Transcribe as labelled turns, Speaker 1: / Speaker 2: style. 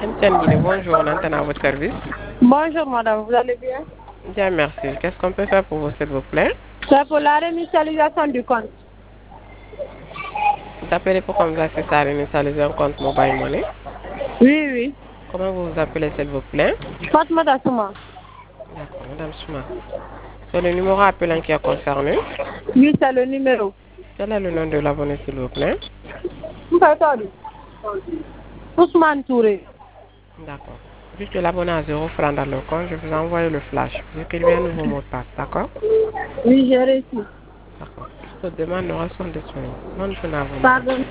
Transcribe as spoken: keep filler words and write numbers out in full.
Speaker 1: M T N Guinée, bonjour, on entend à votre service.
Speaker 2: Bonjour madame, vous allez bien?
Speaker 1: Bien, merci. Qu'est-ce qu'on peut faire pour vous, s'il vous plaît?
Speaker 2: C'est pour la réinitialisation du compte.
Speaker 1: Vous appelez pour qu'on vous assiste à réinitialiser un compte Mobile Money.
Speaker 2: Oui, oui.
Speaker 1: Comment vous vous appelez, s'il vous plaît?
Speaker 2: Fatma Dassouma.
Speaker 1: D'accord, Madame Souma. C'est le numéro appelant qui est concerné.
Speaker 2: Oui, c'est le numéro.
Speaker 1: Quel est le nom de l'abonné, s'il vous plaît?
Speaker 2: Ousmane Touré.
Speaker 1: D'accord. Vu que l'abonné a zéro franc dans le compte, je vous envoie le flash. Vous écrivez un nouveau mot de passe, d'accord?
Speaker 2: Oui, j'ai réussi.
Speaker 1: D'accord. Toutes vos demandes sont disponibles. Bonne journée à vous, madame.
Speaker 2: Pardon.